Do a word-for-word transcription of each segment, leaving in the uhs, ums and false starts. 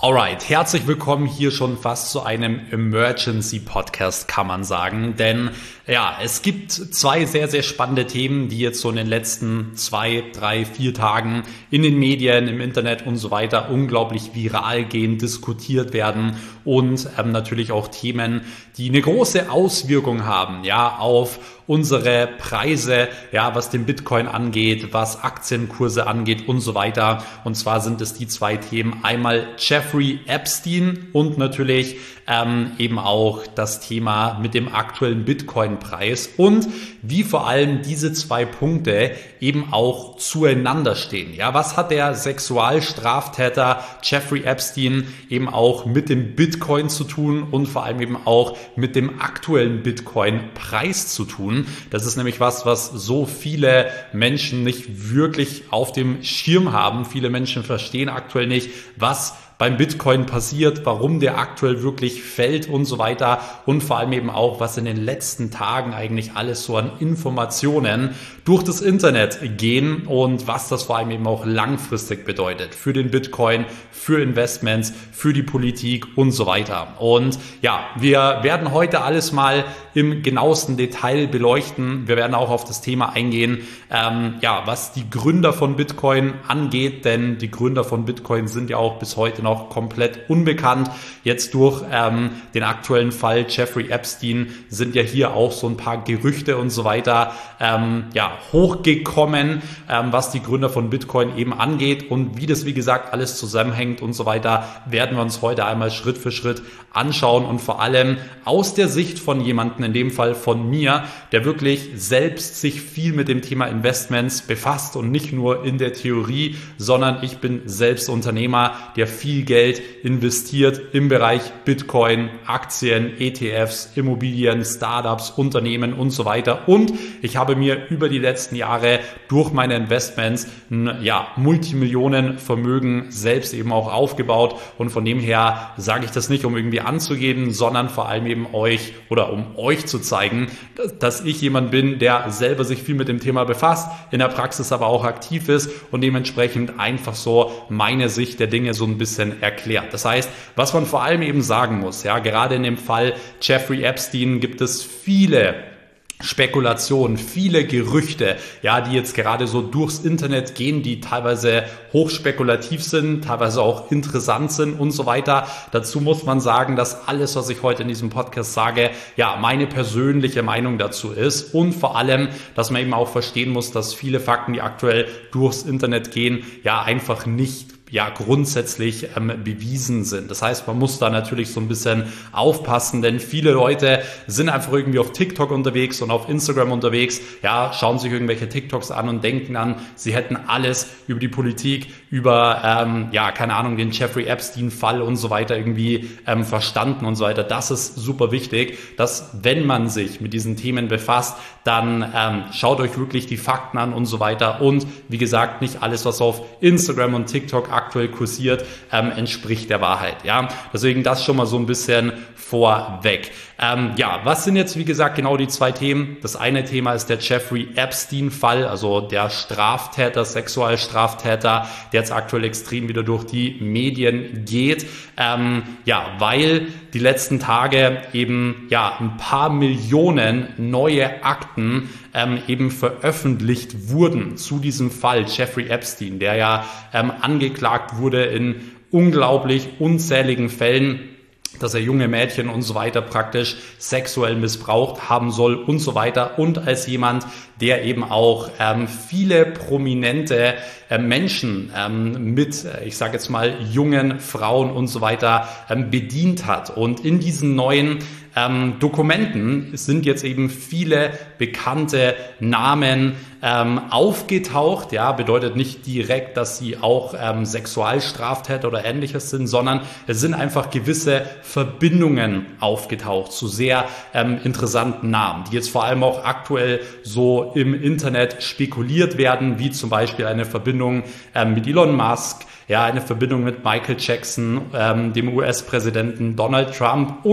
Alright, herzlich willkommen hier schon fast zu einem Emergency-Podcast, kann man sagen. Denn ja, es gibt zwei sehr, sehr spannende Themen, die jetzt so in den letzten zwei, drei, vier Tagen in den Medien, im Internet und so weiter unglaublich viral gehen, diskutiert werden und ähm, natürlich auch Themen, die eine große Auswirkung haben, ja, auf unsere Preise, ja, was den Bitcoin angeht, was Aktienkurse angeht und so weiter. Und zwar sind es die zwei Themen. Einmal Jeffrey Epstein und natürlich ähm, eben auch das Thema mit dem aktuellen Bitcoin-Preis und wie vor allem diese zwei Punkte eben auch zueinander stehen. Ja, was hat der Sexualstraftäter Jeffrey Epstein eben auch mit dem Bitcoin zu tun und vor allem eben auch mit dem aktuellen Bitcoin-Preis zu tun? Das ist nämlich was, was so viele Menschen nicht wirklich auf dem Schirm haben. Viele Menschen verstehen aktuell nicht, was beim Bitcoin passiert, warum der aktuell wirklich fällt und so weiter und vor allem eben auch, was in den letzten Tagen eigentlich alles so an Informationen durch das Internet gehen und was das vor allem eben auch langfristig bedeutet für den Bitcoin, für Investments, für die Politik und so weiter. Und ja, wir werden heute alles mal im genauesten Detail beleuchten. Wir werden auch auf das Thema eingehen, ähm, ja, was die Gründer von Bitcoin angeht, denn die Gründer von Bitcoin sind ja auch bis heute noch komplett unbekannt. Jetzt durch ähm, den aktuellen Fall Jeffrey Epstein sind ja hier auch so ein paar Gerüchte und so weiter ähm, ja, hochgekommen, ähm, was die Gründer von Bitcoin eben angeht und wie das, wie gesagt, alles zusammenhängt und so weiter, werden wir uns heute einmal Schritt für Schritt anschauen und vor allem aus der Sicht von jemandem, in dem Fall von mir, der wirklich selbst sich viel mit dem Thema Investments befasst und nicht nur in der Theorie, sondern ich bin selbst Unternehmer, der viel Geld investiert im Bereich Bitcoin, Aktien, E T Fs, Immobilien, Startups, Unternehmen und so weiter. Und ich habe mir über die letzten Jahre durch meine Investments ein ja, Multimillionenvermögen selbst eben auch aufgebaut. Und von dem her sage ich das nicht, um irgendwie anzugeben, sondern vor allem eben euch oder um euch zu zeigen, dass ich jemand bin, der selber sich viel mit dem Thema befasst, in der Praxis aber auch aktiv ist und dementsprechend einfach so meine Sicht der Dinge so ein bisschen erklärt. Das heißt, was man vor allem eben sagen muss, ja, gerade in dem Fall Jeffrey Epstein gibt es viele Spekulationen, viele Gerüchte, ja, die jetzt gerade so durchs Internet gehen, die teilweise hochspekulativ sind, teilweise auch interessant sind und so weiter. Dazu muss man sagen, dass alles, was ich heute in diesem Podcast sage, ja, meine persönliche Meinung dazu ist und vor allem, dass man eben auch verstehen muss, dass viele Fakten, die aktuell durchs Internet gehen, ja, einfach nicht ja grundsätzlich ähm, bewiesen sind. Das heißt, man muss da natürlich so ein bisschen aufpassen, denn viele Leute sind einfach irgendwie auf TikTok unterwegs und auf Instagram unterwegs, ja, schauen sich irgendwelche TikToks an und denken an, sie hätten alles über die Politik, über, ähm, ja, keine Ahnung, den Jeffrey Epstein-Fall und so weiter irgendwie ähm, verstanden und so weiter. Das ist super wichtig, dass wenn man sich mit diesen Themen befasst, dann ähm, schaut euch wirklich die Fakten an und so weiter und wie gesagt, nicht alles, was auf Instagram und TikTok aktuell kursiert, ähm, entspricht der Wahrheit. Ja, deswegen das schon mal so ein bisschen vorweg. Ähm, ja, was sind jetzt, wie gesagt, genau die zwei Themen? Das eine Thema ist der Jeffrey Epstein-Fall, also der Straftäter, Sexualstraftäter, der jetzt aktuell extrem wieder durch die Medien geht. Ähm, ja, weil die letzten Tage eben ja ein paar Millionen neue Akten ähm, eben veröffentlicht wurden zu diesem Fall Jeffrey Epstein, der ja ähm, angeklagt wurde in unglaublich unzähligen Fällen, dass er junge Mädchen und so weiter praktisch sexuell missbraucht haben soll und so weiter und als jemand, der eben auch ähm, viele prominente äh, Menschen ähm, mit, ich sage jetzt mal, jungen Frauen und so weiter ähm, bedient hat. Und in diesen neuen ähm, Dokumenten sind jetzt eben viele bekannte Namen ähm, aufgetaucht. Ja, bedeutet nicht direkt, dass sie auch ähm, Sexualstraftäter oder Ähnliches sind, sondern es sind einfach gewisse Verbindungen aufgetaucht zu sehr ähm, interessanten Namen, die jetzt vor allem auch aktuell so im Internet spekuliert werden, wie zum Beispiel eine Verbindung ähm, mit Elon Musk, ja, eine Verbindung mit Michael Jackson, ähm, dem U S-Präsidenten Donald Trump und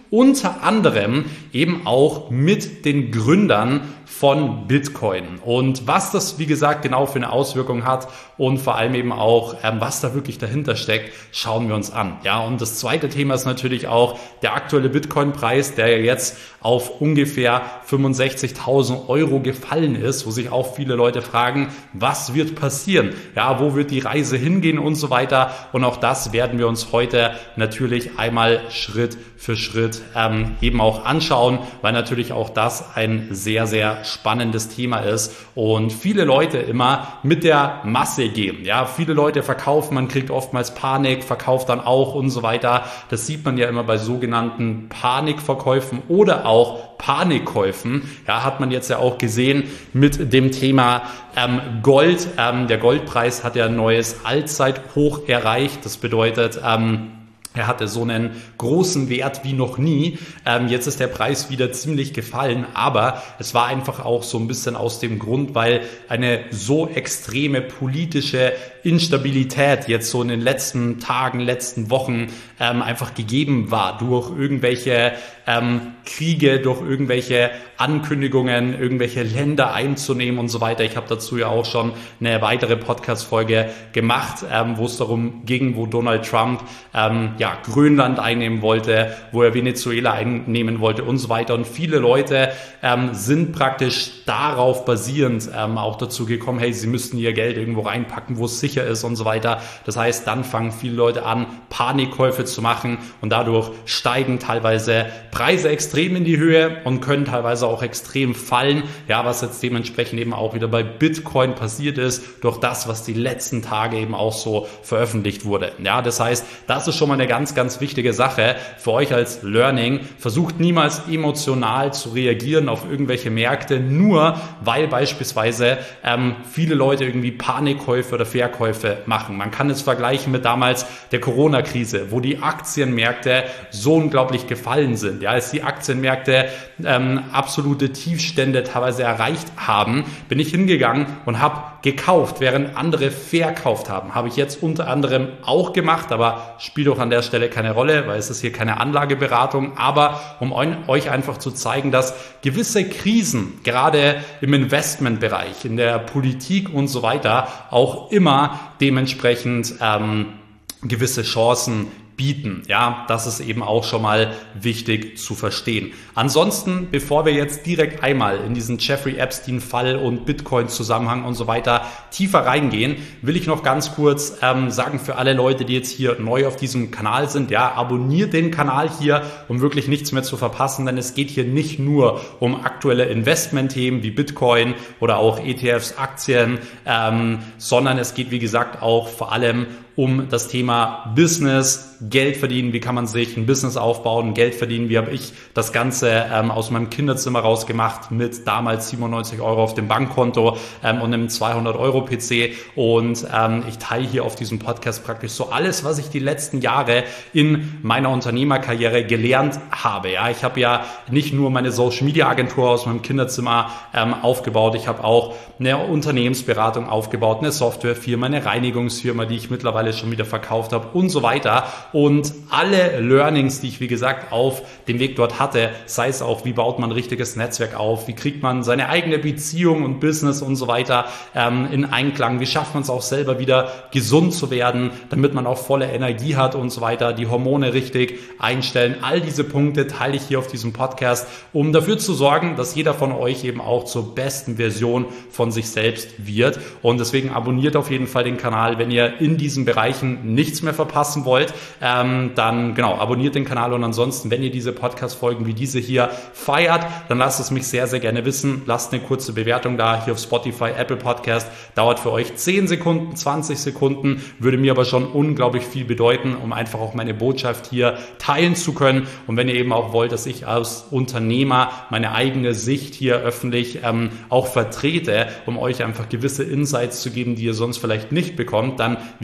unter anderem eben auch mit den Gründern von Bitcoin. Und was das, wie gesagt, genau für eine Auswirkung hat und vor allem eben auch, ähm, was da wirklich dahinter steckt, schauen wir uns an. Ja, und das zweite Thema ist natürlich auch der aktuelle Bitcoin-Preis, der ja jetzt auf ungefähr fünfundsechzigtausend Euro gefallen ist, wo sich auch viele Leute fragen, was wird passieren? Ja, wo wird die Reise hingehen und so weiter? Und auch das werden wir uns heute natürlich einmal Schritt für Schritt ähm, eben auch anschauen, weil natürlich auch das ein sehr, sehr spannendes Thema ist und viele Leute immer mit der Masse gehen. Ja, viele Leute verkaufen, man kriegt oftmals Panik, verkauft dann auch und so weiter. Das sieht man ja immer bei sogenannten Panikverkäufen oder auch Panikkäufen. Ja, hat man jetzt ja auch gesehen mit dem Thema ähm, Gold. Ähm, der Goldpreis hat ja ein neues Allzeithoch erreicht. Das bedeutet, ähm, er hatte so einen großen Wert wie noch nie. Ähm, jetzt ist der Preis wieder ziemlich gefallen, aber es war einfach auch so ein bisschen aus dem Grund, weil eine so extreme politische Instabilität jetzt so in den letzten Tagen, letzten Wochen ähm, einfach gegeben war durch irgendwelche ähm, Kriege, durch irgendwelche Ankündigungen, irgendwelche Länder einzunehmen und so weiter. Ich habe dazu ja auch schon eine weitere Podcast-Folge gemacht, ähm, wo es darum ging, wo Donald Trump ähm, ja Grönland einnehmen wollte, wo er Venezuela einnehmen wollte und so weiter. Und viele Leute ähm, sind praktisch darauf basierend ähm, auch dazu gekommen, hey, sie müssten ihr Geld irgendwo reinpacken, wo es sicher ist und so weiter. Das heißt, dann fangen viele Leute an, Panikkäufe zu machen und dadurch steigen teilweise Preise extrem in die Höhe und können teilweise auch extrem fallen. Ja, was jetzt dementsprechend eben auch wieder bei Bitcoin passiert ist, durch das, was die letzten Tage eben auch so veröffentlicht wurde. Ja, das heißt, das ist schon mal eine ganz, ganz wichtige Sache für euch als Learning. Versucht niemals emotional zu reagieren auf irgendwelche Märkte, nur weil beispielsweise ähm, viele Leute irgendwie Panikkäufe oder Verkäufe machen. Man kann es vergleichen mit damals der Corona-Krise, wo die Aktienmärkte so unglaublich gefallen sind. Ja, als die Aktienmärkte ähm, absolute Tiefstände teilweise erreicht haben, bin ich hingegangen und habe gekauft, während andere verkauft haben. Habe ich jetzt unter anderem auch gemacht, aber spielt auch an der Stelle keine Rolle, weil es ist hier keine Anlageberatung. Aber um euch einfach zu zeigen, dass gewisse Krisen, gerade im Investmentbereich, in der Politik und so weiter, auch immer dementsprechend ähm, gewisse Chancen bieten. Ja, das ist eben auch schon mal wichtig zu verstehen. Ansonsten, bevor wir jetzt direkt einmal in diesen Jeffrey Epstein-Fall und Bitcoin-Zusammenhang und so weiter tiefer reingehen, will ich noch ganz kurz ähm, sagen für alle Leute, die jetzt hier neu auf diesem Kanal sind, ja, abonniert den Kanal hier, um wirklich nichts mehr zu verpassen, denn es geht hier nicht nur um aktuelle Investmentthemen wie Bitcoin oder auch E T Fs, Aktien, ähm, sondern es geht, wie gesagt, auch vor allem um das Thema Business, Geld verdienen, wie kann man sich ein Business aufbauen, Geld verdienen, wie habe ich das Ganze ähm, aus meinem Kinderzimmer rausgemacht mit damals siebenundneunzig Euro auf dem Bankkonto ähm, und einem zweihundert Euro P C und ähm, ich teile hier auf diesem Podcast praktisch so alles, was ich die letzten Jahre in meiner Unternehmerkarriere gelernt habe. Ja, ich habe ja nicht nur meine Social Media Agentur aus meinem Kinderzimmer ähm, aufgebaut, ich habe auch eine Unternehmensberatung aufgebaut, eine Softwarefirma, eine Reinigungsfirma, die ich mittlerweile schon wieder verkauft habe und so weiter. Und alle Learnings, die ich, wie gesagt, auf dem Weg dort hatte, sei es auch, wie baut man ein richtiges Netzwerk auf, wie kriegt man seine eigene Beziehung und Business und so weiter ähm, in Einklang, wie schafft man es auch selber wieder gesund zu werden, damit man auch volle Energie hat und so weiter, die Hormone richtig einstellen. All diese Punkte teile ich hier auf diesem Podcast, um dafür zu sorgen, dass jeder von euch eben auch zur besten Version von sich selbst wird. Und deswegen abonniert auf jeden Fall den Kanal, wenn ihr in diesen Bereichen nichts mehr verpassen wollt. Ähm, dann genau, abonniert den Kanal und ansonsten, wenn ihr diese Podcast-Folgen wie diese hier feiert, dann lasst es mich sehr, sehr gerne wissen. Lasst eine kurze Bewertung da, hier auf Spotify, Apple Podcast. Dauert für euch zehn Sekunden, zwanzig Sekunden, würde mir aber schon unglaublich viel bedeuten, um einfach auch meine Botschaft hier teilen zu können. Und wenn ihr eben auch wollt, dass ich als Unternehmer meine eigene Sicht hier öffentlich ähm, auch vertrete, um euch einfach gewisse Insights zu geben, die ihr sonst vielleicht nicht bekommt, dann, wie gesagt,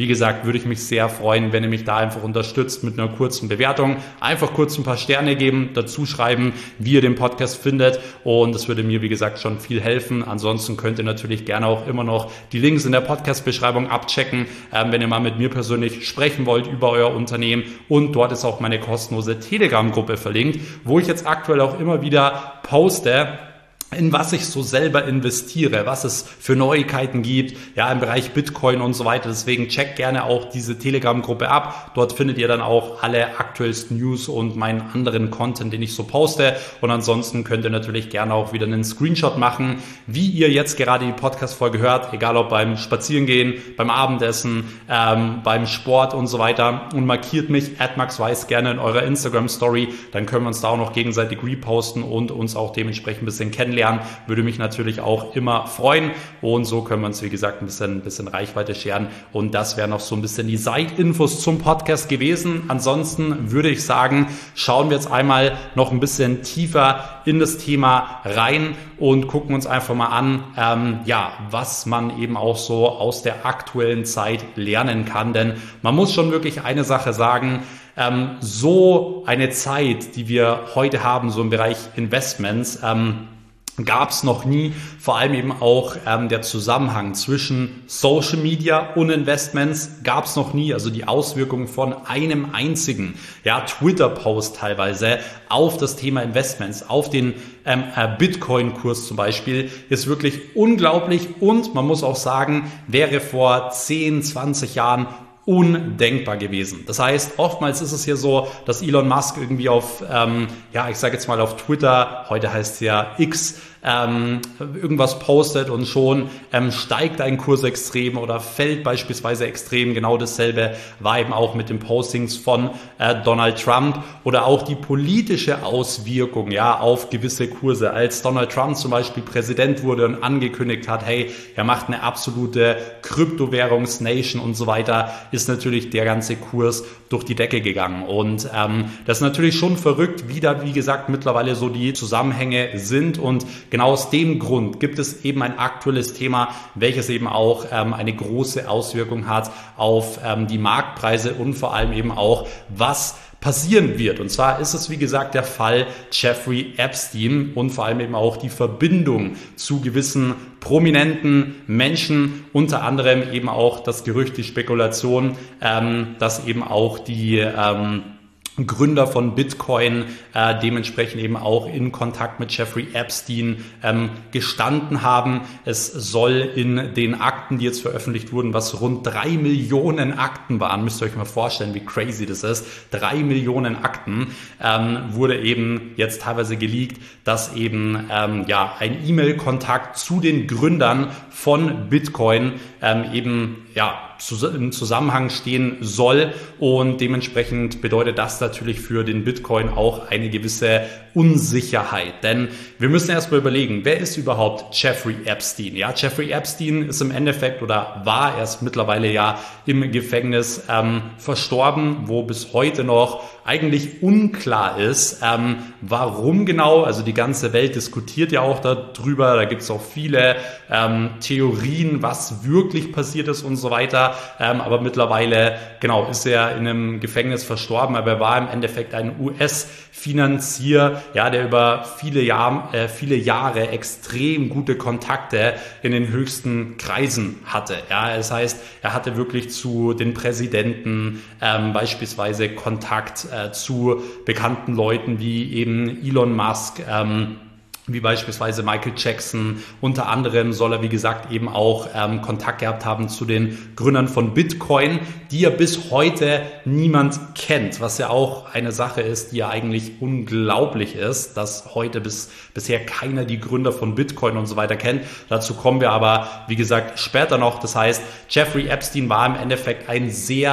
gesagt, würde ich mich sehr freuen, wenn ihr mich da einfach unterstützt mit einer kurzen Bewertung. Einfach kurz ein paar Sterne geben, dazu schreiben, wie ihr den Podcast findet und das würde mir, wie gesagt, schon viel helfen. Ansonsten könnt ihr natürlich gerne auch immer noch die Links in der Podcast-Beschreibung abchecken, ähm, wenn ihr mal mit mir persönlich sprechen wollt über euer Unternehmen und dort ist auch meine kostenlose Telegram-Gruppe verlinkt, wo ich jetzt aktuell auch immer wieder poste, in was ich so selber investiere, was es für Neuigkeiten gibt, ja, im Bereich Bitcoin und so weiter. Deswegen checkt gerne auch diese Telegram-Gruppe ab. Dort findet ihr dann auch alle aktuellsten News und meinen anderen Content, den ich so poste. Und ansonsten könnt ihr natürlich gerne auch wieder einen Screenshot machen, wie ihr jetzt gerade die Podcast-Folge hört, egal ob beim Spazierengehen, beim Abendessen, ähm, beim Sport und so weiter. Und markiert mich, at maxweiss, gerne in eurer Instagram-Story. Dann können wir uns da auch noch gegenseitig reposten und uns auch dementsprechend ein bisschen kennenlernen. Würde mich natürlich auch immer freuen und so können wir uns, wie gesagt, ein bisschen, ein bisschen Reichweite scheren und das wären noch so ein bisschen die Side-Infos zum Podcast gewesen. Ansonsten würde ich sagen, schauen wir jetzt einmal noch ein bisschen tiefer in das Thema rein und gucken uns einfach mal an, ähm, ja, was man eben auch so aus der aktuellen Zeit lernen kann, denn man muss schon wirklich eine Sache sagen, ähm, so eine Zeit, die wir heute haben, so im Bereich Investments, ähm, gab es noch nie, vor allem eben auch ähm, der Zusammenhang zwischen Social Media und Investments gab es noch nie, also die Auswirkungen von einem einzigen ja, Twitter-Post teilweise auf das Thema Investments, auf den ähm, Bitcoin-Kurs zum Beispiel, ist wirklich unglaublich und man muss auch sagen, wäre vor zehn, zwanzig Jahren undenkbar gewesen. Das heißt, oftmals ist es hier so, dass Elon Musk irgendwie auf, ähm, ja, ich sage jetzt mal auf Twitter, heute heißt es ja X, ähm, irgendwas postet und schon ähm, steigt ein Kurs extrem oder fällt beispielsweise extrem. Genau dasselbe war eben auch mit den Postings von äh, Donald Trump oder auch die politische Auswirkung ja auf gewisse Kurse. Als Donald Trump zum Beispiel Präsident wurde und angekündigt hat, hey, er macht eine absolute Kryptowährungsnation und so weiter, ist natürlich der ganze Kurs durch die Decke gegangen. Und ähm, das ist natürlich schon verrückt, wie da, wie gesagt, mittlerweile so die Zusammenhänge sind. Und genau aus dem Grund gibt es eben ein aktuelles Thema, welches eben auch ähm, eine große Auswirkung hat auf ähm, die Marktpreise und vor allem eben auch, was passieren wird. Und zwar ist es, wie gesagt, der Fall Jeffrey Epstein und vor allem eben auch die Verbindung zu gewissen prominenten Menschen, unter anderem eben auch das Gerücht, die Spekulation, ähm, dass eben auch die ähm, Gründer von Bitcoin äh, dementsprechend eben auch in Kontakt mit Jeffrey Epstein ähm, gestanden haben. Es soll in den Akten, die jetzt veröffentlicht wurden, was rund drei Millionen Akten waren, müsst ihr euch mal vorstellen, wie crazy das ist, drei Millionen Akten, ähm, wurde eben jetzt teilweise geleakt, dass eben ähm, ja ein E-Mail-Kontakt zu den Gründern von Bitcoin ähm, eben ja im Zusammenhang stehen soll und dementsprechend bedeutet das natürlich für den Bitcoin auch eine gewisse Unsicherheit, denn wir müssen erstmal überlegen, wer ist überhaupt Jeffrey Epstein? Ja, Jeffrey Epstein ist im Endeffekt oder war erst mittlerweile ja im Gefängnis ähm, verstorben, wo bis heute noch eigentlich unklar ist, ähm, warum genau, also die ganze Welt diskutiert ja auch darüber, da gibt es auch viele ähm, Theorien, was wirklich passiert ist und so weiter, ähm, aber mittlerweile, genau, ist er in einem Gefängnis verstorben, aber er war im Endeffekt ein U S-Finanzier, ja, der über viele Jahre, äh, viele Jahre extrem gute Kontakte in den höchsten Kreisen hatte, ja, das heißt, er hatte wirklich zu den Präsidenten ähm, beispielsweise Kontakt äh, zu bekannten Leuten wie eben Elon Musk, ähm, wie beispielsweise Michael Jackson. Unter anderem soll er, wie gesagt, eben auch ähm, Kontakt gehabt haben zu den Gründern von Bitcoin, die ja bis heute niemand kennt, was ja auch eine Sache ist, die ja eigentlich unglaublich ist, dass heute bis bisher keiner die Gründer von Bitcoin und so weiter kennt. Dazu kommen wir aber, wie gesagt, später noch. Das heißt, Jeffrey Epstein war im Endeffekt ein sehr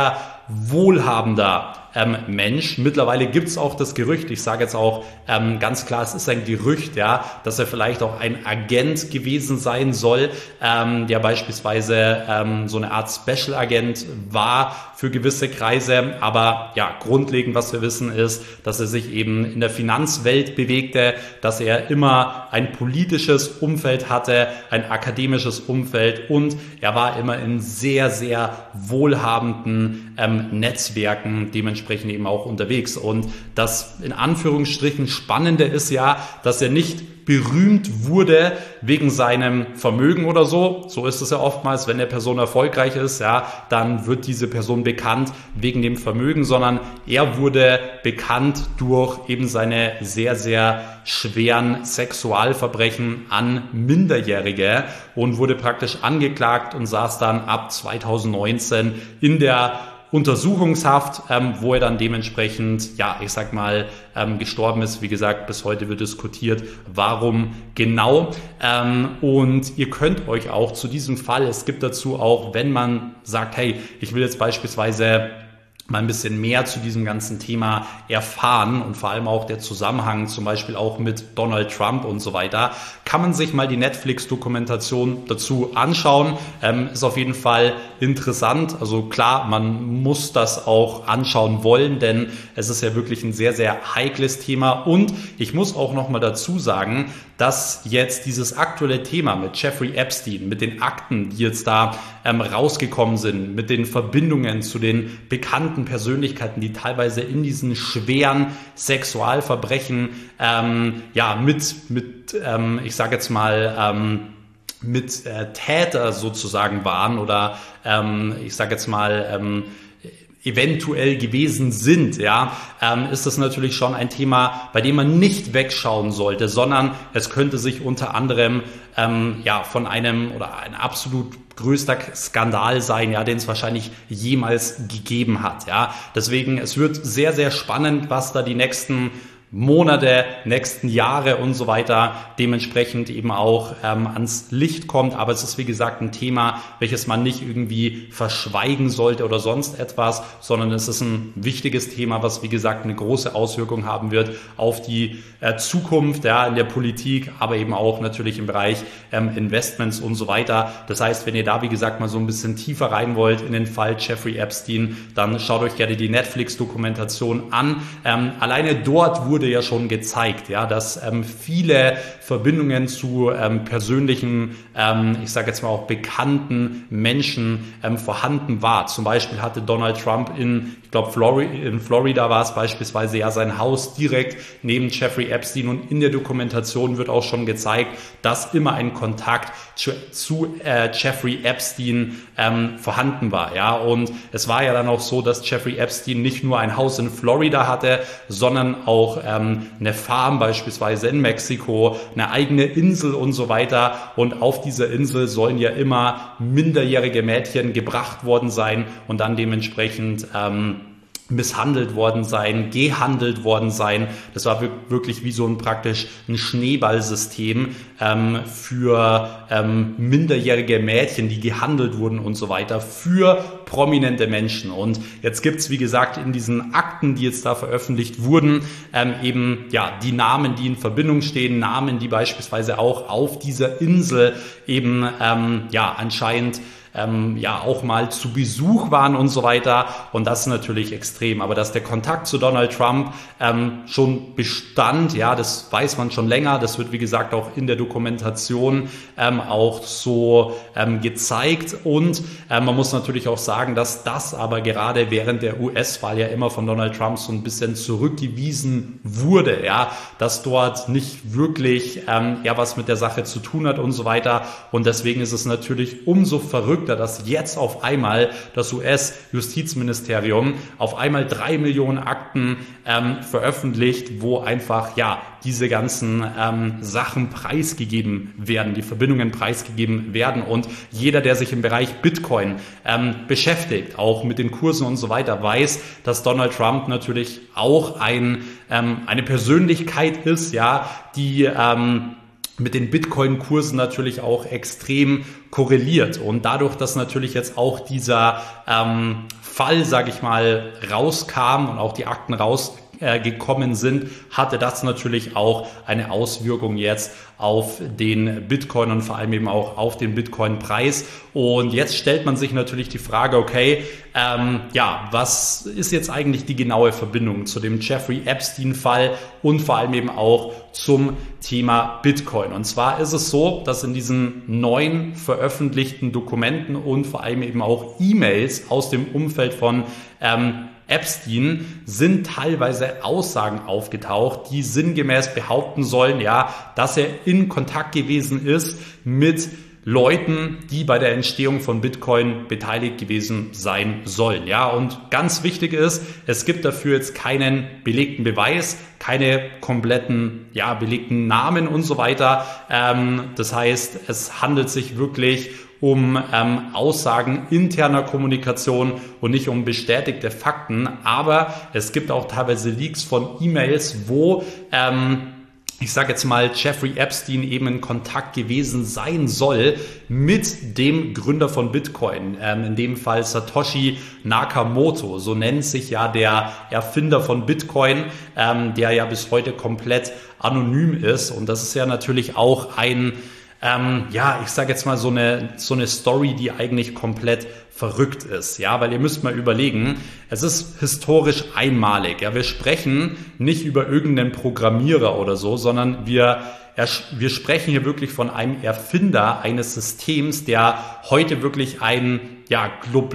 wohlhabender ähm, Mensch. Mittlerweile gibt es auch das Gerücht, ich sage jetzt auch ähm, ganz klar, es ist ein Gerücht, ja, dass er vielleicht auch ein Agent gewesen sein soll, ähm, der beispielsweise ähm, so eine Art Special-Agent war für gewisse Kreise. Aber ja, grundlegend, was wir wissen, ist, dass er sich eben in der Finanzwelt bewegte, dass er immer ein politisches Umfeld hatte, ein akademisches Umfeld, und er war immer in sehr, sehr wohlhabenden ähm, Netzwerken dementsprechend eben auch unterwegs. Und das in Anführungsstrichen Spannende ist ja, dass er nicht berühmt wurde wegen seinem Vermögen oder so. So ist es ja oftmals, wenn eine Person erfolgreich ist, ja, dann wird diese Person bekannt wegen dem Vermögen, sondern er wurde bekannt durch eben seine sehr, sehr schweren Sexualverbrechen an Minderjährige und wurde praktisch angeklagt und saß dann ab zweitausendneunzehn in der Untersuchungshaft, ähm, wo er dann dementsprechend, ja, ich sag mal, ähm, gestorben ist. Wie gesagt, bis heute wird diskutiert, warum genau. Ähm, und ihr könnt euch auch zu diesem Fall, es gibt dazu auch, wenn man sagt, hey, ich will jetzt beispielsweise mal ein bisschen mehr zu diesem ganzen Thema erfahren und vor allem auch der Zusammenhang zum Beispiel auch mit Donald Trump und so weiter, kann man sich mal die Netflix-Dokumentation dazu anschauen. Ähm, ist auf jeden Fall interessant. Also klar, man muss das auch anschauen wollen, denn es ist ja wirklich ein sehr, sehr heikles Thema. Und ich muss auch noch mal dazu sagen, dass jetzt dieses aktuelle Thema mit Jeffrey Epstein, mit den Akten, die jetzt da ähm, rausgekommen sind, mit den Verbindungen zu den bekannten Persönlichkeiten, die teilweise in diesen schweren Sexualverbrechen ähm, ja mit mit ähm, ich sage jetzt mal ähm, mit äh, Täter sozusagen waren oder ähm, ich sage jetzt mal ähm, eventuell gewesen sind, ja, ähm, ist das natürlich schon ein Thema, bei dem man nicht wegschauen sollte, sondern es könnte sich unter anderem ähm, ja von einem oder ein absolut größter Skandal sein, ja, den es wahrscheinlich jemals gegeben hat, ja. Deswegen, es wird sehr, sehr spannend, was da die nächsten Monate, nächsten Jahre und so weiter dementsprechend eben auch ähm, ans Licht kommt. Aber es ist, wie gesagt, ein Thema, welches man nicht irgendwie verschweigen sollte oder sonst etwas, sondern es ist ein wichtiges Thema, was, wie gesagt, eine große Auswirkung haben wird auf die äh, Zukunft, ja, in der Politik, aber eben auch natürlich im Bereich ähm, Investments und so weiter. Das heißt, wenn ihr da, wie gesagt, mal so ein bisschen tiefer rein wollt in den Fall Jeffrey Epstein, dann schaut euch gerne die Netflix-Dokumentation an. Ähm, alleine dort wurde ja schon gezeigt, ja, dass ähm, viele Verbindungen zu ähm, persönlichen, ähm, ich sage jetzt mal auch bekannten Menschen ähm, vorhanden war. Zum Beispiel hatte Donald Trump in, ich glaube, Flori- in Florida war es beispielsweise ja sein Haus direkt neben Jeffrey Epstein, und in der Dokumentation wird auch schon gezeigt, dass immer ein Kontakt zu, zu äh, Jeffrey Epstein ähm, vorhanden war, ja, und es war ja dann auch so, dass Jeffrey Epstein nicht nur ein Haus in Florida hatte, sondern auch ähm, eine Farm beispielsweise in Mexiko, eine eigene Insel und so weiter, und auf dieser Insel sollen ja immer minderjährige Mädchen gebracht worden sein und dann dementsprechend ähm, misshandelt worden sein, gehandelt worden sein. Das war wirklich wie so ein praktisch ein Schneeballsystem ähm, für ähm, minderjährige Mädchen, die gehandelt wurden und so weiter, für prominente Menschen. Und jetzt gibt's, wie gesagt, in diesen Akten, die jetzt da veröffentlicht wurden, ähm, eben ja die Namen, die in Verbindung stehen, Namen, die beispielsweise auch auf dieser Insel eben ähm, ja anscheinend Ähm, ja auch mal zu Besuch waren und so weiter, und das ist natürlich extrem. Aber dass der Kontakt zu Donald Trump ähm, schon bestand, ja, das weiß man schon länger. Das wird, wie gesagt, auch in der Dokumentation ähm, auch so ähm, gezeigt, und ähm, man muss natürlich auch sagen, dass das aber gerade während der U S-Wahl ja immer von Donald Trump so ein bisschen zurückgewiesen wurde, ja, dass dort nicht wirklich ähm, ja was mit der Sache zu tun hat und so weiter, und deswegen ist es natürlich umso verrückter, dass jetzt auf einmal das U S-Justizministerium auf einmal drei Millionen Akten ähm, veröffentlicht, wo einfach ja diese ganzen ähm, Sachen preisgegeben werden, die Verbindungen preisgegeben werden, und jeder, der sich im Bereich Bitcoin ähm, beschäftigt, auch mit den Kursen und so weiter, weiß, dass Donald Trump natürlich auch ein ähm, eine Persönlichkeit ist, ja, die ähm, mit den Bitcoin-Kursen natürlich auch extrem korreliert. Und dadurch, dass natürlich jetzt auch dieser ähm, Fall, sage ich mal, rauskam und auch die Akten rausgekommen sind, hatte das natürlich auch eine Auswirkung jetzt auf den Bitcoin und vor allem eben auch auf den Bitcoin-Preis. Und jetzt stellt man sich natürlich die Frage, okay, ähm, ja, was ist jetzt eigentlich die genaue Verbindung zu dem Jeffrey Epstein-Fall und vor allem eben auch zum Thema Bitcoin? Und zwar ist es so, dass in diesen neuen veröffentlichten Dokumenten und vor allem eben auch E-Mails aus dem Umfeld von ähm, Epstein sind teilweise Aussagen aufgetaucht, die sinngemäß behaupten sollen, ja, dass er in Kontakt gewesen ist mit Leuten, die bei der Entstehung von Bitcoin beteiligt gewesen sein sollen. Ja, und ganz wichtig ist, es gibt dafür jetzt keinen belegten Beweis, keine kompletten, ja, belegten Namen und so weiter. Ähm, das heißt, es handelt sich wirklich um ähm, Aussagen interner Kommunikation und nicht um bestätigte Fakten. Aber es gibt auch teilweise Leaks von E-Mails, wo ähm, ich sage jetzt mal, Jeffrey Epstein eben in Kontakt gewesen sein soll mit dem Gründer von Bitcoin, ähm, in dem Fall Satoshi Nakamoto, so nennt sich ja der Erfinder von Bitcoin, ähm, der ja bis heute komplett anonym ist. Und das ist ja natürlich auch ein Ähm, ja, ich sage jetzt mal so eine so eine Story, die eigentlich komplett verrückt ist, ja, weil ihr müsst mal überlegen, es ist historisch einmalig, ja, wir sprechen nicht über irgendeinen Programmierer oder so, sondern wir wir sprechen hier wirklich von einem Erfinder eines Systems, der heute wirklich ein ja,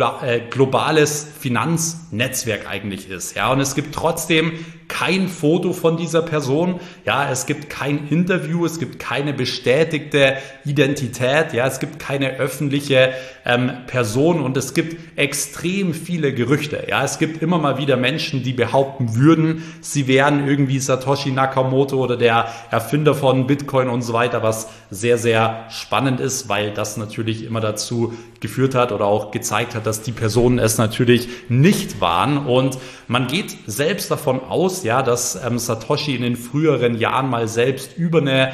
globales Finanznetzwerk eigentlich ist. Ja, und es gibt trotzdem kein Foto von dieser Person. Ja, es gibt kein Interview, es gibt keine bestätigte Identität. Ja, es gibt keine öffentliche ähm, Person und es gibt extrem viele Gerüchte. Ja, es gibt immer mal wieder Menschen, die behaupten würden, sie wären irgendwie Satoshi Nakamoto oder der Erfinder von Bitcoin und so weiter, was sehr, sehr spannend ist, weil das natürlich immer dazu geführt hat oder auch gezeigt hat, dass die Personen es natürlich nicht waren. Und man geht selbst davon aus, ja, dass ähm, Satoshi in den früheren Jahren mal selbst über eine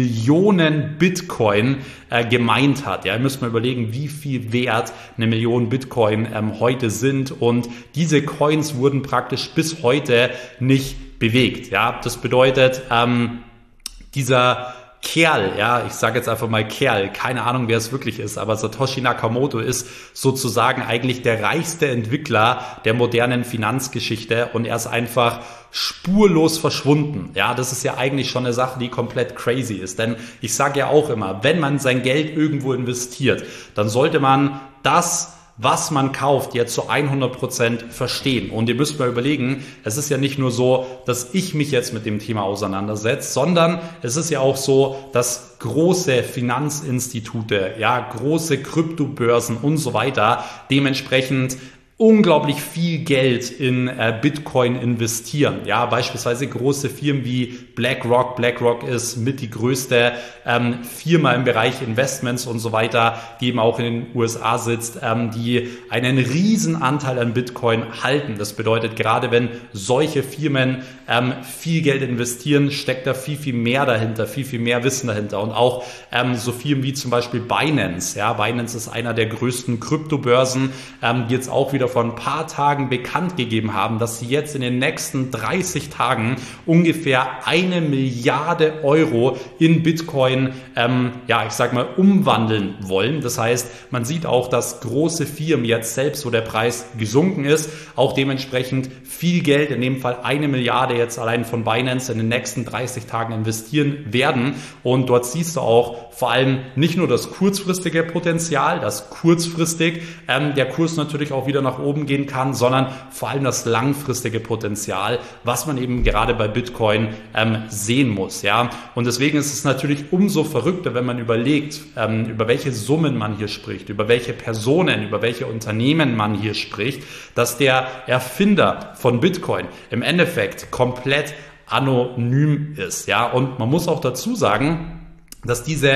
Million Bitcoin äh, gemeint hat. Ja, ihr müsst mal überlegen, wie viel wert eine Million Bitcoin ähm, heute sind. Und diese Coins wurden praktisch bis heute nicht bewegt. Ja, das bedeutet, ähm, dieser Kerl, ja, ich sage jetzt einfach mal Kerl, keine Ahnung, wer es wirklich ist, aber Satoshi Nakamoto ist sozusagen eigentlich der reichste Entwickler der modernen Finanzgeschichte und er ist einfach spurlos verschwunden. Ja, das ist ja eigentlich schon eine Sache, die komplett crazy ist, denn ich sage ja auch immer, wenn man sein Geld irgendwo investiert, dann sollte man das, was man kauft, jetzt zu hundert Prozent verstehen. Und ihr müsst mal überlegen, es ist ja nicht nur so, dass ich mich jetzt mit dem Thema auseinandersetze, sondern es ist ja auch so, dass große Finanzinstitute, ja, große Kryptobörsen und so weiter dementsprechend unglaublich viel Geld in äh, Bitcoin investieren. Ja, beispielsweise große Firmen wie BlackRock. BlackRock ist mit die größte ähm, Firma im Bereich Investments und so weiter, die eben auch in den U S A sitzt, ähm, die einen riesen Anteil an Bitcoin halten. Das bedeutet, gerade wenn solche Firmen ähm, viel Geld investieren, steckt da viel, viel mehr dahinter, viel, viel mehr Wissen dahinter. Und auch ähm, so Firmen wie zum Beispiel Binance. Ja, Binance ist einer der größten Kryptobörsen, ähm, die jetzt auch wieder vor ein paar Tagen bekannt gegeben haben, dass sie jetzt in den nächsten dreißig Tagen ungefähr eine Milliarde Euro in Bitcoin, ähm, ja, ich sag mal, umwandeln wollen. Das heißt, man sieht auch, dass große Firmen jetzt selbst, wo der Preis gesunken ist, auch dementsprechend viel Geld, in dem Fall eine Milliarde jetzt allein von Binance in den nächsten dreißig Tagen investieren werden. Und dort siehst du auch vor allem nicht nur das kurzfristige Potenzial, dass kurzfristig ähm, der Kurs natürlich auch wieder nach oben gehen kann, sondern vor allem das langfristige Potenzial, was man eben gerade bei Bitcoin ähm, sehen muss. Ja, und deswegen ist es natürlich umso verrückter, wenn man überlegt, ähm, über welche Summen man hier spricht, über welche Personen, über welche Unternehmen man hier spricht, dass der Erfinder von Bitcoin im Endeffekt komplett anonym ist. Ja, und man muss auch dazu sagen, dass diese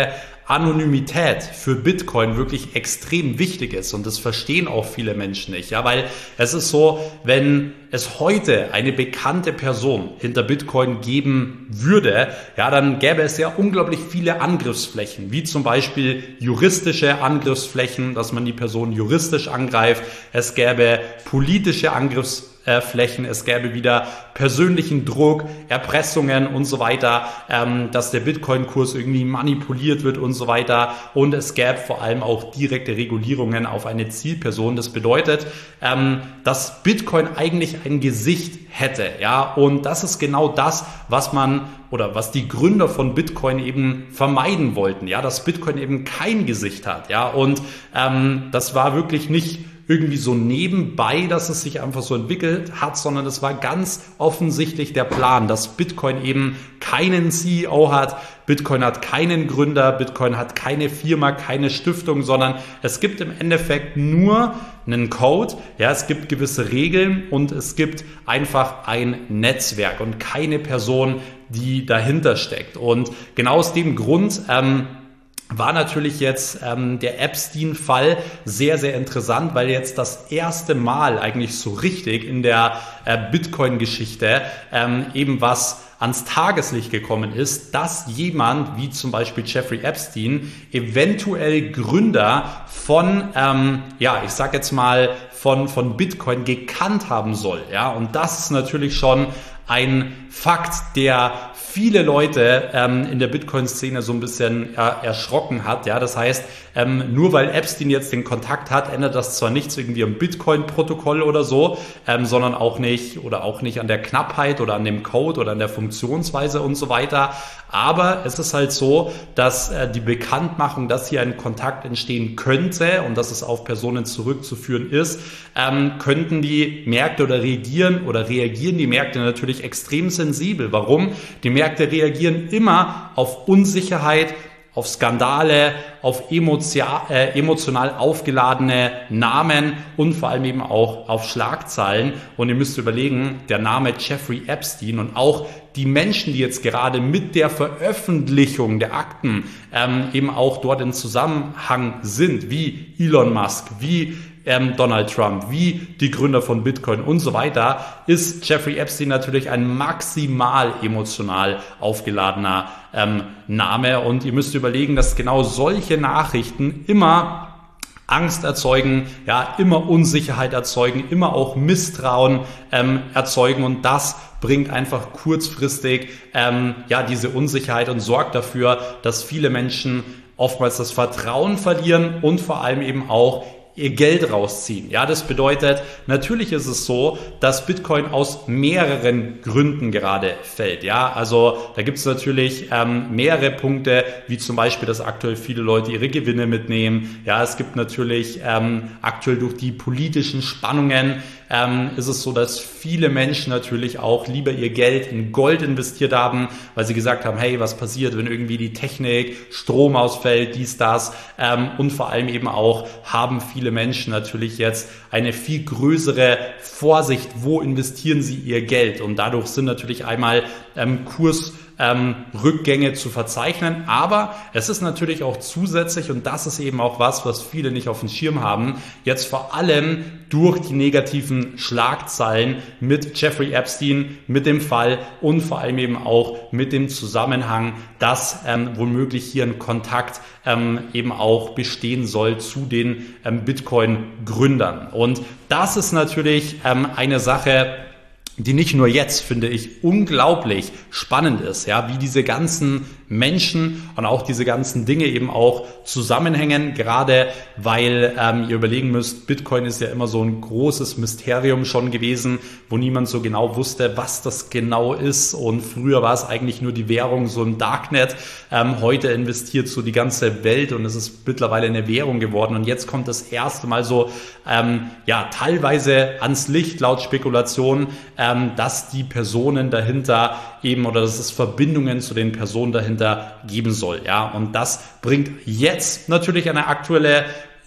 Anonymität für Bitcoin wirklich extrem wichtig ist und das verstehen auch viele Menschen nicht, ja, weil es ist so, wenn es heute eine bekannte Person hinter Bitcoin geben würde, ja, dann gäbe es ja unglaublich viele Angriffsflächen, wie zum Beispiel juristische Angriffsflächen, dass man die Person juristisch angreift. Es gäbe politische Angriffsflächen, es gäbe wieder persönlichen Druck, Erpressungen und so weiter, ähm, dass der Bitcoin-Kurs irgendwie manipuliert wird und so weiter. Und es gäbe vor allem auch direkte Regulierungen auf eine Zielperson. Das bedeutet, ähm, dass Bitcoin eigentlich ein Gesicht hätte, ja, und das ist genau das, was man oder was die Gründer von Bitcoin eben vermeiden wollten, ja, dass Bitcoin eben kein Gesicht hat, ja, und ähm, das war wirklich nicht irgendwie so nebenbei, dass es sich einfach so entwickelt hat, sondern es war ganz offensichtlich der Plan, dass Bitcoin eben keinen C E O hat, Bitcoin hat keinen Gründer, Bitcoin hat keine Firma, keine Stiftung, sondern es gibt im Endeffekt nur einen Code, ja, es gibt gewisse Regeln und es gibt einfach ein Netzwerk und keine Person, die dahinter steckt. Und genau aus dem Grund ähm, war natürlich jetzt ähm, der Epstein-Fall sehr, sehr interessant, weil jetzt das erste Mal eigentlich so richtig in der äh, Bitcoin-Geschichte ähm, eben was ans Tageslicht gekommen ist, dass jemand wie zum Beispiel Jeffrey Epstein eventuell Gründer von, ähm, ja, ich sag jetzt mal von von Bitcoin gekannt haben soll, ja, und das ist natürlich schon ein Fakt, der viele Leute ähm, in der Bitcoin-Szene so ein bisschen äh, erschrocken hat. Ja, das heißt, ähm, nur weil Epstein jetzt den Kontakt hat, ändert das zwar nichts irgendwie am Bitcoin-Protokoll oder so, ähm, sondern auch nicht oder auch nicht an der Knappheit oder an dem Code oder an der Funktionsweise und so weiter. Aber es ist halt so, dass äh, die Bekanntmachung, dass hier ein Kontakt entstehen könnte und dass es auf Personen zurückzuführen ist, ähm, könnten die Märkte oder reagieren oder reagieren die Märkte natürlich extrem sensibel. Warum? Die Märkte reagieren immer auf Unsicherheit, auf Skandale, auf emotional, äh, emotional aufgeladene Namen und vor allem eben auch auf Schlagzeilen. Und ihr müsst überlegen, der Name Jeffrey Epstein und auch die Menschen, die jetzt gerade mit der Veröffentlichung der Akten ähm, eben auch dort in Zusammenhang sind, wie Elon Musk, wie ähm, Donald Trump, wie die Gründer von Bitcoin und so weiter, ist Jeffrey Epstein natürlich ein maximal emotional aufgeladener ähm, Name. Und ihr müsst überlegen, dass genau solche Nachrichten immer Angst erzeugen, ja, immer Unsicherheit erzeugen, immer auch Misstrauen ähm, erzeugen und das bringt einfach kurzfristig ähm, ja diese Unsicherheit und sorgt dafür, dass viele Menschen oftmals das Vertrauen verlieren und vor allem eben auch ihr Geld rausziehen. Ja, das bedeutet, natürlich ist es so, dass Bitcoin aus mehreren Gründen gerade fällt. Ja, also da gibt es natürlich ähm, mehrere Punkte, wie zum Beispiel, dass aktuell viele Leute ihre Gewinne mitnehmen. Ja, es gibt natürlich ähm, aktuell durch die politischen Spannungen ähm, ist es so, dass viele Menschen natürlich auch lieber ihr Geld in Gold investiert haben, weil sie gesagt haben, hey, was passiert, wenn irgendwie die Technik, Strom ausfällt, dies, das ähm, und vor allem eben auch haben viele Menschen natürlich jetzt eine viel größere Vorsicht, wo investieren sie ihr Geld und dadurch sind natürlich einmal ähm, Kurs Ähm, Rückgänge zu verzeichnen, aber es ist natürlich auch zusätzlich und das ist eben auch was, was viele nicht auf dem Schirm haben, jetzt vor allem durch die negativen Schlagzeilen mit Jeffrey Epstein, mit dem Fall und vor allem eben auch mit dem Zusammenhang, dass ähm, womöglich hier ein Kontakt ähm, eben auch bestehen soll zu den ähm, Bitcoin-Gründern. Und das ist natürlich ähm, eine Sache, die nicht nur jetzt, finde ich, unglaublich spannend ist, ja, wie diese ganzen Menschen und auch diese ganzen Dinge eben auch zusammenhängen, gerade weil ähm, ihr überlegen müsst, Bitcoin ist ja immer so ein großes Mysterium schon gewesen, wo niemand so genau wusste, was das genau ist und früher war es eigentlich nur die Währung, so ein Darknet, ähm, heute investiert so die ganze Welt und es ist mittlerweile eine Währung geworden und jetzt kommt das erste Mal so, ähm, ja, teilweise ans Licht laut Spekulationen, ähm, dass die Personen dahinter eben oder dass es Verbindungen zu den Personen dahinter geben soll, ja, und das bringt jetzt natürlich eine aktuelle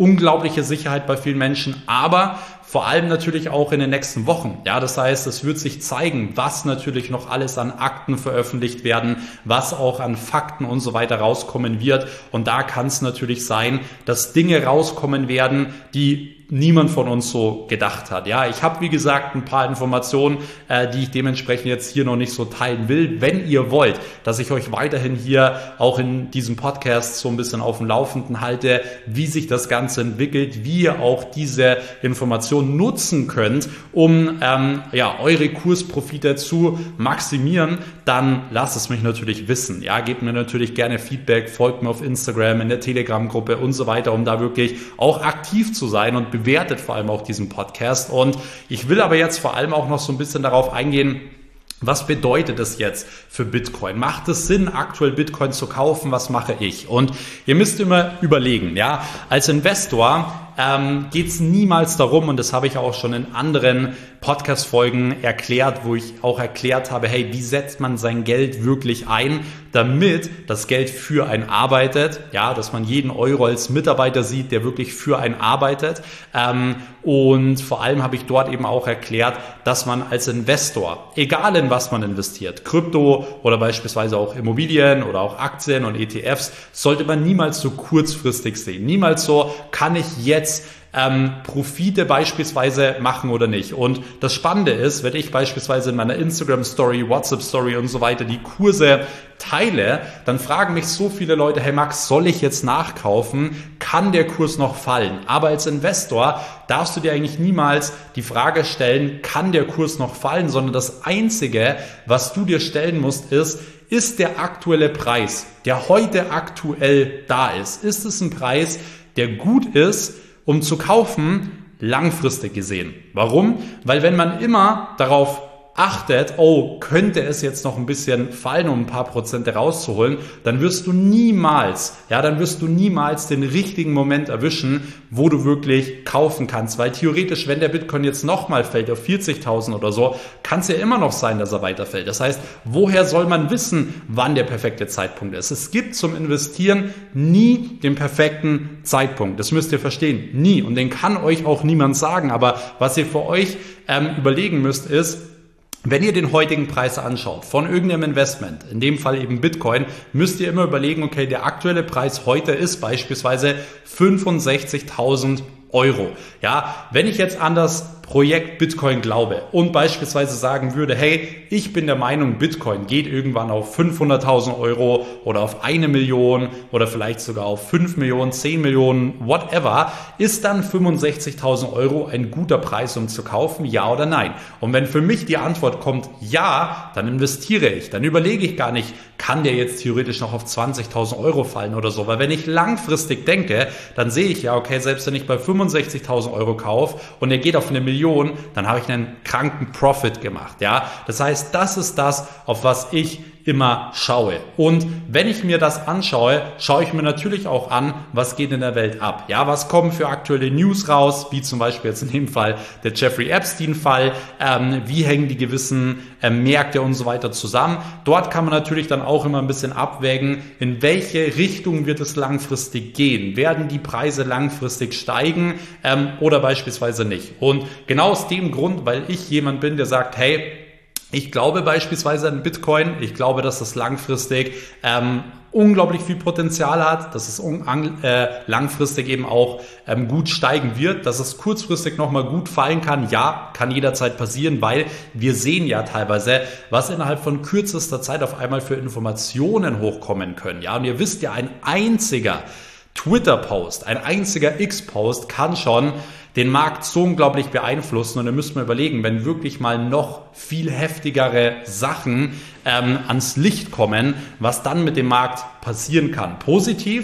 unglaubliche Sicherheit bei vielen Menschen, aber vor allem natürlich auch in den nächsten Wochen. Ja, das heißt, es wird sich zeigen, was natürlich noch alles an Akten veröffentlicht werden, was auch an Fakten und so weiter rauskommen wird. Und da kann es natürlich sein, dass Dinge rauskommen werden, die niemand von uns so gedacht hat. Ja, ich habe wie gesagt ein paar Informationen, äh, die ich dementsprechend jetzt hier noch nicht so teilen will. Wenn ihr wollt, dass ich euch weiterhin hier auch in diesem Podcast so ein bisschen auf dem Laufenden halte, wie sich das Ganze entwickelt, wie ihr auch diese Informationen nutzen könnt, um ähm, ja eure Kursprofite zu maximieren, dann lasst es mich natürlich wissen. Ja, gebt mir natürlich gerne Feedback, folgt mir auf Instagram, in der Telegram-Gruppe und so weiter, um da wirklich auch aktiv zu sein und bewertet vor allem auch diesen Podcast. Und ich will aber jetzt vor allem auch noch so ein bisschen darauf eingehen, was bedeutet es jetzt für Bitcoin? Macht es Sinn, aktuell Bitcoin zu kaufen? Was mache ich? Und ihr müsst immer überlegen, ja, als Investor ähm, geht es niemals darum, und das habe ich auch schon in anderen Podcast-Folgen erklärt, wo ich auch erklärt habe, hey, wie setzt man sein Geld wirklich ein, damit das Geld für einen arbeitet, ja, dass man jeden Euro als Mitarbeiter sieht, der wirklich für einen arbeitet. Ähm, und vor allem habe ich dort eben auch erklärt, dass man als Investor, egal in was man investiert, Krypto oder beispielsweise auch Immobilien oder auch Aktien und E T Fs, sollte man niemals so kurzfristig sehen. Niemals so, kann ich jetzt Ähm, Profite beispielsweise machen oder nicht. Und das Spannende ist, wenn ich beispielsweise in meiner Instagram-Story, WhatsApp-Story und so weiter die Kurse teile, dann fragen mich so viele Leute, hey Max, soll ich jetzt nachkaufen? Kann der Kurs noch fallen? Aber als Investor darfst du dir eigentlich niemals die Frage stellen, kann der Kurs noch fallen? Sondern das Einzige, was du dir stellen musst, ist, ist der aktuelle Preis, der heute aktuell da ist, ist es ein Preis, der gut ist, um zu kaufen, langfristig gesehen. Warum? Weil wenn man immer darauf achtet, oh, könnte es jetzt noch ein bisschen fallen, um ein paar Prozente rauszuholen, dann wirst du niemals, ja, dann wirst du niemals den richtigen Moment erwischen, wo du wirklich kaufen kannst, weil theoretisch, wenn der Bitcoin jetzt nochmal fällt auf vierzigtausend oder so, kann es ja immer noch sein, dass er weiterfällt. Das heißt, woher soll man wissen, wann der perfekte Zeitpunkt ist? Es gibt zum Investieren nie den perfekten Zeitpunkt. Das müsst ihr verstehen. Nie. Und den kann euch auch niemand sagen. Aber was ihr für euch ähm, überlegen müsst, ist, wenn ihr den heutigen Preis anschaut von irgendeinem Investment, in dem Fall eben Bitcoin, müsst ihr immer überlegen, okay, der aktuelle Preis heute ist beispielsweise fünfundsechzigtausend Euro. Ja, wenn ich jetzt an das Projekt Bitcoin glaube und beispielsweise sagen würde, hey, ich bin der Meinung, Bitcoin geht irgendwann auf fünfhunderttausend Euro oder auf eine Million oder vielleicht sogar auf fünf Millionen, zehn Millionen, whatever, ist dann fünfundsechzigtausend Euro ein guter Preis, um zu kaufen, ja oder nein? Und wenn für mich die Antwort kommt, ja, dann investiere ich. Dann überlege ich gar nicht, kann der jetzt theoretisch noch auf zwanzigtausend Euro fallen oder so, weil wenn ich langfristig denke, dann sehe ich ja, okay, selbst wenn ich bei fünfundsechzigtausend Euro kaufe und er geht auf eine Million, dann habe ich einen kranken Profit gemacht. Ja, das heißt, das ist das, auf was ich immer schaue. Und wenn ich mir das anschaue, schaue ich mir natürlich auch an, was geht in der Welt ab. Ja, was kommen für aktuelle News raus, wie zum Beispiel jetzt in dem Fall der Jeffrey Epstein-Fall, ähm, wie hängen die gewissen äh, Märkte und so weiter zusammen. Dort kann man natürlich dann auch immer ein bisschen abwägen, in welche Richtung wird es langfristig gehen. Werden die Preise langfristig steigen ähm, oder beispielsweise nicht. Und genau aus dem Grund, weil ich jemand bin, der sagt, hey, ich glaube beispielsweise an Bitcoin. Ich glaube, dass das langfristig ähm, unglaublich viel Potenzial hat, dass es un- äh, langfristig eben auch ähm, gut steigen wird, dass es kurzfristig nochmal gut fallen kann. Ja, kann jederzeit passieren, weil wir sehen ja teilweise, was innerhalb von kürzester Zeit auf einmal für Informationen hochkommen können. Ja, und ihr wisst ja, ein einziger Twitter-Post, ein einziger X-Post kann schon den Markt so unglaublich beeinflussen. Und da müssen wir überlegen, wenn wirklich mal noch viel heftigere Sachen ähm, ans Licht kommen, was dann mit dem Markt passieren kann. Positiv,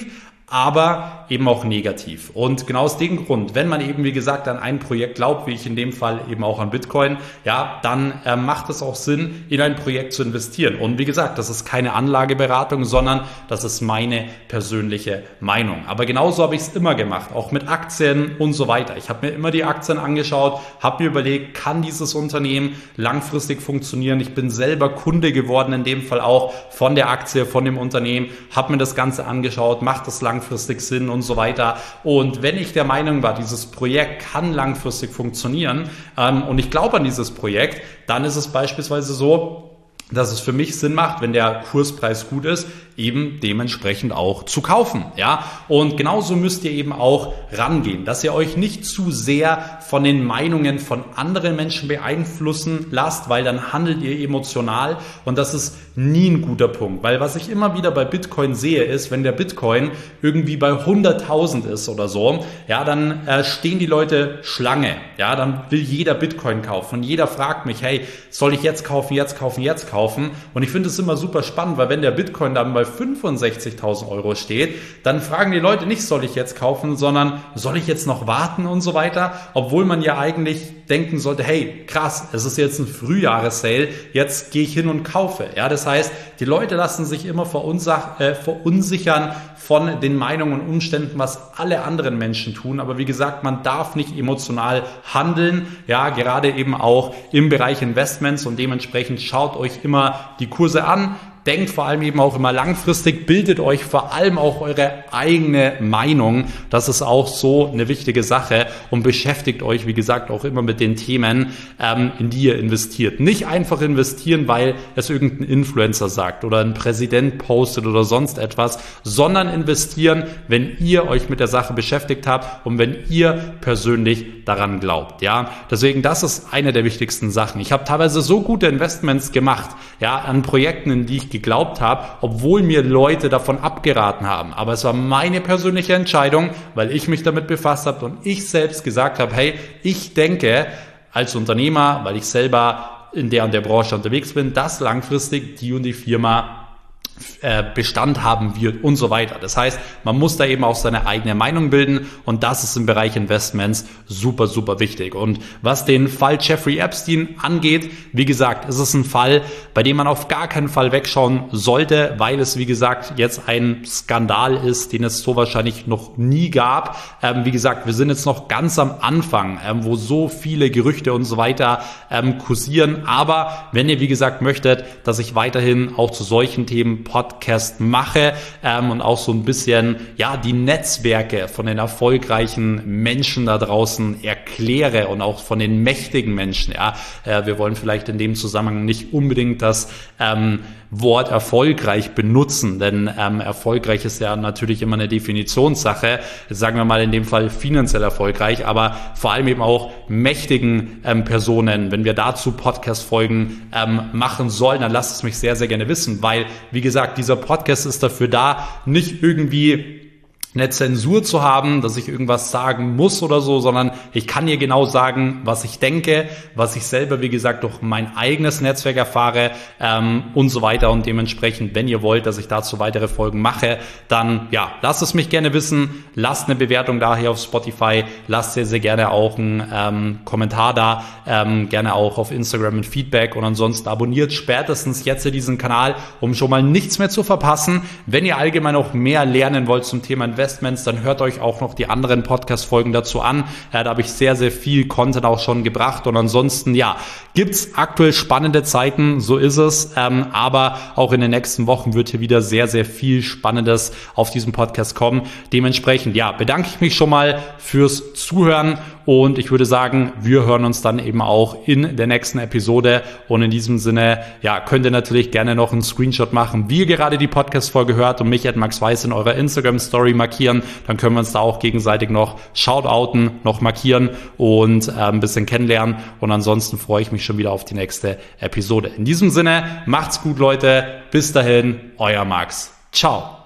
aber eben auch negativ. Und genau aus dem Grund, wenn man eben, wie gesagt, an ein Projekt glaubt, wie ich in dem Fall eben auch an Bitcoin, ja, dann äh, macht es auch Sinn, in ein Projekt zu investieren. Und wie gesagt, das ist keine Anlageberatung, sondern das ist meine persönliche Meinung. Aber genauso habe ich es immer gemacht, auch mit Aktien und so weiter. Ich habe mir immer die Aktien angeschaut, habe mir überlegt, kann dieses Unternehmen langfristig funktionieren? Ich bin selber Kunde geworden, in dem Fall auch von der Aktie, von dem Unternehmen, habe mir das Ganze angeschaut, macht das langfristig Sinn und so weiter. Und wenn ich der Meinung war, dieses Projekt kann langfristig funktionieren ähm, und ich glaube an dieses Projekt, dann ist es beispielsweise so, dass es für mich Sinn macht, wenn der Kurspreis gut ist, eben dementsprechend auch zu kaufen, ja. Und genauso müsst ihr eben auch rangehen, dass ihr euch nicht zu sehr von den Meinungen von anderen Menschen beeinflussen lasst, weil dann handelt ihr emotional und das ist nie ein guter Punkt, weil was ich immer wieder bei Bitcoin sehe, ist, wenn der Bitcoin irgendwie bei hunderttausend ist oder so, ja, dann äh, stehen die Leute Schlange, ja, dann will jeder Bitcoin kaufen und jeder fragt mich, hey, soll ich jetzt kaufen, jetzt kaufen, jetzt kaufen? Und ich finde es immer super spannend, weil wenn der Bitcoin dann bei fünfundsechzigtausend Euro steht, dann fragen die Leute nicht, soll ich jetzt kaufen, sondern soll ich jetzt noch warten und so weiter, obwohl man ja eigentlich denken sollte, hey, krass, es ist jetzt ein Frühjahressale, jetzt gehe ich hin und kaufe. Ja, das heißt, die Leute lassen sich immer verunsach- äh, verunsichern von den Meinungen und Umständen, was alle anderen Menschen tun. Aber wie gesagt, man darf nicht emotional handeln, ja, gerade eben auch im Bereich Investments und dementsprechend schaut euch immer die Kurse an. Denkt vor allem eben auch immer langfristig, bildet euch vor allem auch eure eigene Meinung. Das ist auch so eine wichtige Sache und beschäftigt euch, wie gesagt, auch immer mit den Themen, ähm, in die ihr investiert. Nicht einfach investieren, weil es irgendein Influencer sagt oder ein Präsident postet oder sonst etwas, sondern investieren, wenn ihr euch mit der Sache beschäftigt habt und wenn ihr persönlich daran glaubt. Ja, deswegen, das ist eine der wichtigsten Sachen. Ich habe teilweise so gute Investments gemacht, ja, an Projekten, in die ich geglaubt habe, obwohl mir Leute davon abgeraten haben. Aber es war meine persönliche Entscheidung, weil ich mich damit befasst habe und ich selbst gesagt habe, hey, ich denke als Unternehmer, weil ich selber in der und der Branche unterwegs bin, dass langfristig die und die Firma Bestand haben wird und so weiter. Das heißt, man muss da eben auch seine eigene Meinung bilden und das ist im Bereich Investments super, super wichtig. Und was den Fall Jeffrey Epstein angeht, wie gesagt, ist es ein Fall, bei dem man auf gar keinen Fall wegschauen sollte, weil es, wie gesagt, jetzt ein Skandal ist, den es so wahrscheinlich noch nie gab. Ähm, wie gesagt, wir sind jetzt noch ganz am Anfang, ähm, wo so viele Gerüchte und so weiter ähm, kursieren. Aber wenn ihr, wie gesagt, möchtet, dass ich weiterhin auch zu solchen Themen Podcast mache ähm, und auch so ein bisschen ja die Netzwerke von den erfolgreichen Menschen da draußen erkläre und auch von den mächtigen Menschen. Ja, äh, wir wollen vielleicht in dem Zusammenhang nicht unbedingt das ähm, Wort erfolgreich benutzen, denn ähm, erfolgreich ist ja natürlich immer eine Definitionssache. Sagen wir mal in dem Fall finanziell erfolgreich, aber vor allem eben auch mächtigen ähm, Personen. Wenn wir dazu Podcast-Folgen ähm, machen sollen, dann lasst es mich sehr, sehr gerne wissen, weil, wie gesagt, dieser Podcast ist dafür da, nicht irgendwie eine Zensur zu haben, dass ich irgendwas sagen muss oder so, sondern ich kann hier genau sagen, was ich denke, was ich selber, wie gesagt, durch mein eigenes Netzwerk erfahre ähm, und so weiter. Und dementsprechend, wenn ihr wollt, dass ich dazu weitere Folgen mache, dann ja, lasst es mich gerne wissen, lasst eine Bewertung da hier auf Spotify, lasst sehr, sehr gerne auch einen ähm, Kommentar da, ähm, gerne auch auf Instagram mit Feedback und ansonsten abonniert spätestens jetzt diesen Kanal, um schon mal nichts mehr zu verpassen. Wenn ihr allgemein auch mehr lernen wollt zum Thema Investment, dann hört euch auch noch die anderen Podcast-Folgen dazu an. Ja, da habe ich sehr, sehr viel Content auch schon gebracht und ansonsten, ja, gibt's aktuell spannende Zeiten, so ist es, ähm, aber auch in den nächsten Wochen wird hier wieder sehr, sehr viel Spannendes auf diesem Podcast kommen. Dementsprechend, ja, bedanke ich mich schon mal fürs Zuhören und ich würde sagen, wir hören uns dann eben auch in der nächsten Episode und in diesem Sinne, ja, könnt ihr natürlich gerne noch einen Screenshot machen, wie ihr gerade die Podcast-Folge hört und mich at Max Weiß in eurer Instagram-Story markieren, dann können wir uns da auch gegenseitig noch shoutouten, noch markieren und äh, ein bisschen kennenlernen und ansonsten freue ich mich schon wieder auf die nächste Episode. In diesem Sinne, macht's gut, Leute, bis dahin, euer Max. Ciao.